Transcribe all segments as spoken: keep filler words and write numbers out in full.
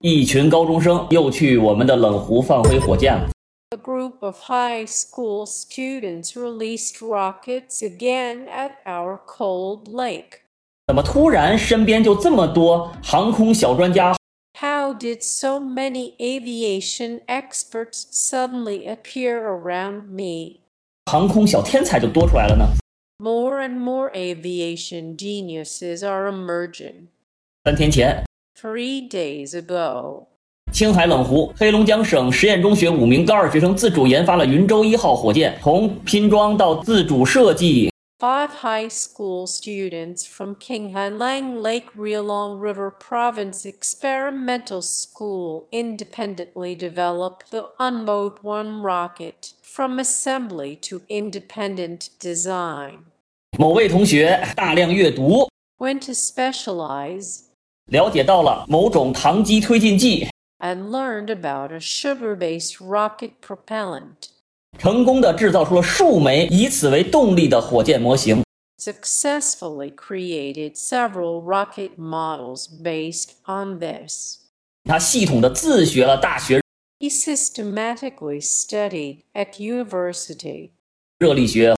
一群高中生又去我们的冷湖放飞火箭了。 A group of high school students released rockets again at our cold lake. 怎么突然身边就这么多航空小专家？ How did so many aviation experts suddenly appear around me? 航空小天才就多出来了呢。 More and more aviation geniuses are emerging. 三天前 Three days ago, 青海冷湖黑龙江省实验中学五名高二学生自主研发了云舟一号火箭，从拼装到自主设计。 Five high school students from Qinghailang Lake Riolong River Province Experimental School independently developed the Unmode one rocket from assembly to independent design. 某位同学大量阅读 Went to specialize, 了解到了某种糖基推进剂， and learned about a sugar-based rocket propellant. 成功地制造出了数枚以此为动力的火箭模型， Successfully created several rocket models based on this. 他系统地自学了大学 He systematically studied at university, 热力学、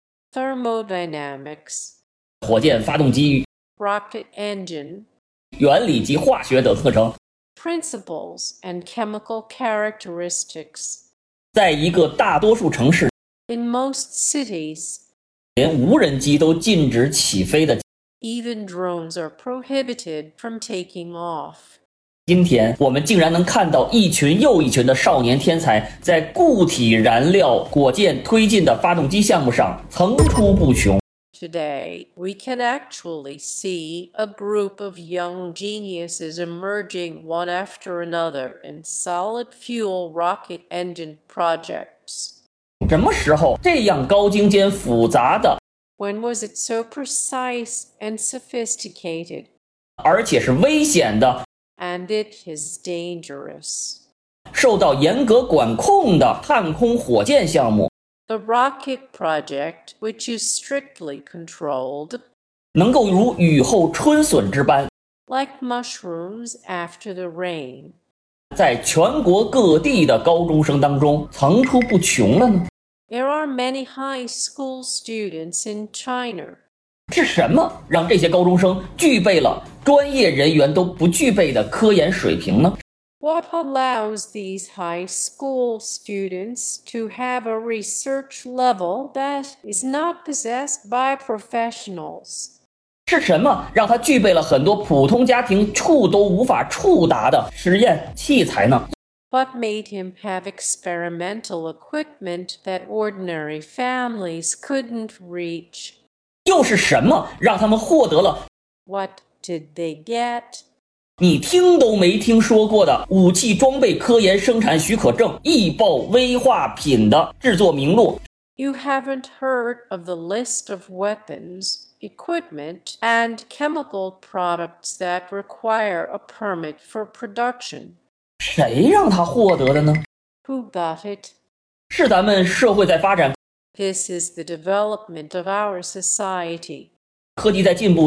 thermodynamics, 火箭发动机 rocket engine, 原理及化学等课程， principles, and chemical characteristics. 在一个大多数城市 In most cities, 连无人机都禁止起飞的 even drones are prohibited from taking off. 今天，我们竟然能看到一群又一群的少年天才在固体燃料火箭推进的发动机项目上层出不穷。 Today, we can actually see a group of young geniuses emerging one after another in solid fuel rocket engine projects. 什么时候这样高精尖复杂的， When was it so precise and sophisticated? 而且是危险的， And it is dangerous. 受到严格管控的探空火箭项目， The rocket project, which is strictly controlled, 能够如雨后春笋之般， like mushrooms after the rain, 在全国各地的高中生当中层出不穷了呢？ There are many high school students in China. 是什么让这些高中生具备了专业人员都不具备的科研水平呢？ What allows these high school students to have a research level that is not possessed by professionals? 是什么让他具备了很多普通家庭触都无法触达的实验器材呢？ What made him have experimental equipment that ordinary families couldn't reach? 又是什么让他们获得了 What did they get? 你听都没听说过的武器装备科研生产许可证、易爆危化品的制作名录？ You haven't heard of the list of weapons, equipment, and chemical products that require a permit for production. 谁让他获得的呢？ Who got it? 是咱们社会在发展， This is the development of our society. 科技在进步，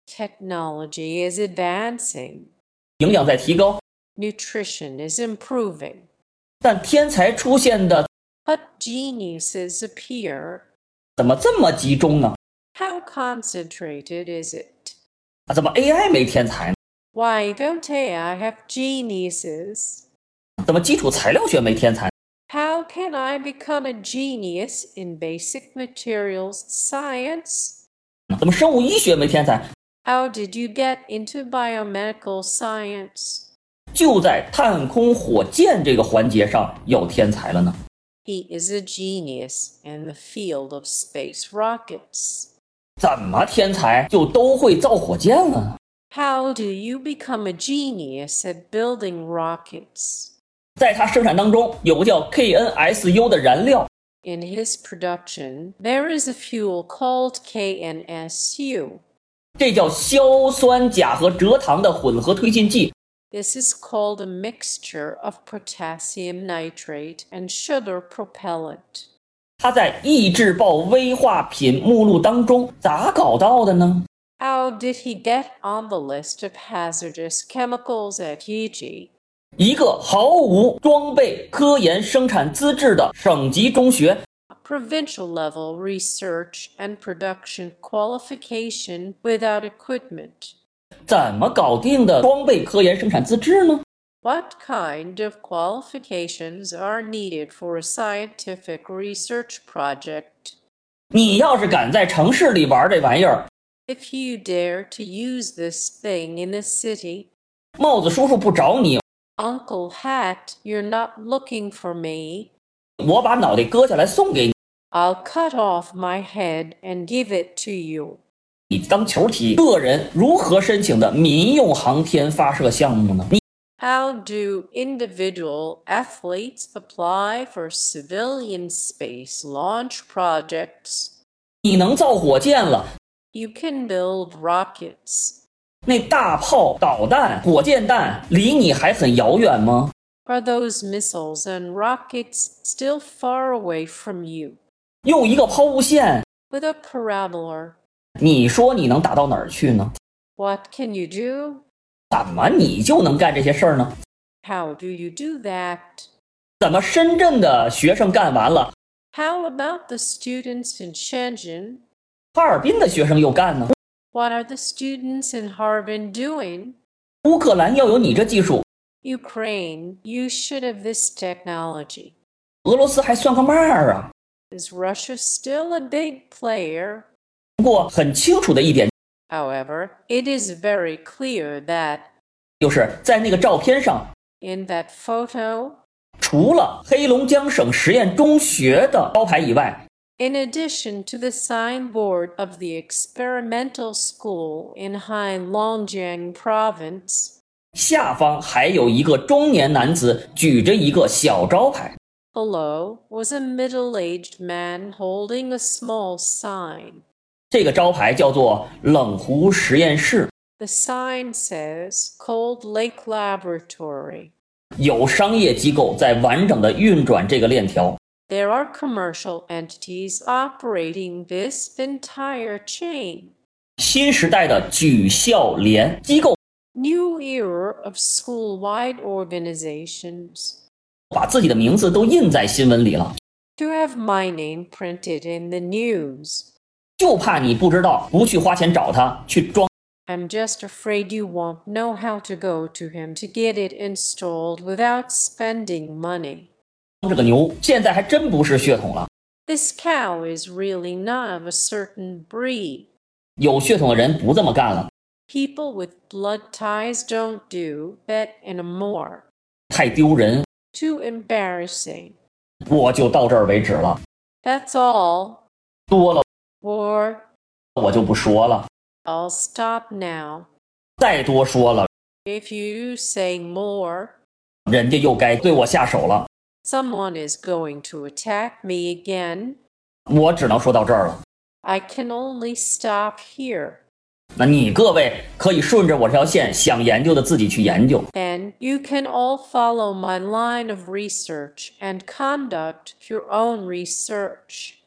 Technology is advancing. 营养在提高， Nutrition is improving. 但天才出现的 But geniuses appear. 怎么这么集中呢？ How concentrated is it? 啊，怎么 A I 没天才呢？ Why don't A I have geniuses? 怎么基础材料学没天才？ How can I become a genius in basic materials science? 怎么生物医学没天才？ How did you get into biomedical science? 就在探空火箭这个环节上有天才了呢。 He is a genius in the field of space rockets. 怎么天才就都会造火箭了呢？ How do you become a genius at building rockets? 在它生产当中有个叫 K N S U 的燃料， In his production, there is a fuel called K N S U. 这叫硝酸钾和蔗糖的混合推进剂。 This is called a mixture of potassium nitrate and sugar propellant. 它在易制爆危化品目录当中咋搞到的呢？ How did he get on the list of hazardous chemicals at Y G? 一个毫无装备科研生产资质的省级中学。 Provincial level research and production qualification without equipment. 怎么搞定的装备科研生产资质呢？ What kind of qualifications are needed for a scientific research project? 你要是敢在城市里玩这玩意儿， If you dare to use this thing in the city, 帽子叔叔不找你， Uncle Hat, you're not looking for me. 我把脑袋割下来送给你。 I'll cut off my head and give it to you. 你当球踢，个人如何申请的民用航天发射项目呢？你 How do individual athletes apply for civilian space launch projects? 你能造火箭了， You can build rockets. 那大炮、导弹、火箭弹离你还很遥远吗？ Are those missiles and rockets still far away from you? 用一个抛物线， With a parabola, 你说你能打到哪儿去呢？ what can you do? 怎么你就能干这些事儿呢？ How do you do that? 怎么深圳的学生干完了， How about the students in Shenzhen? 哈尔滨的学生又干呢？ What are the students in Harbin doing? 乌克兰要有你这技术， Ukraine, you should have this technology. 俄罗斯还算个嘛儿啊？ Is Russia still a big player? 不过很清楚的一点 However, it is very clear that 就是在那个照片上， in that photo, 除了黑龙江省实验中学的招牌以外， in addition to the signboard of the experimental school in Heilongjiang province, 下方还有一个中年男子举着一个小招牌。 below was a middle-aged man holding a small sign. 这个招牌叫做冷湖实验室， The sign says Cold Lake Laboratory. 有商业机构在完整的运转这个链条。 There are commercial entities operating this entire chain. 新时代的举校联机构 New era of school-wide organizations. 把自己的名字都印在新闻里了， To have my name printed in the news. 就怕你不知道，不去花钱找他去装。 I'm just afraid you won't know how to go to him to get it installed without spending money. 这个牛现在还真不是血统了， This cow is really not of a certain breed. 有血统的人不这么干了， People with blood ties don't do that anymore. 太丢人。 Too embarrassing. 我就到这儿为止了， That's all. 多了 Or 我就不说了， I'll stop now. 再多说了， If you say more, 人家又该对我下手了。 someone is going to attack me again. 我只能说到这儿了。 I can only stop here. 那你各位可以顺着我这条线，想研究的自己去研究。 Then you can all follow my line of research and conduct your own research.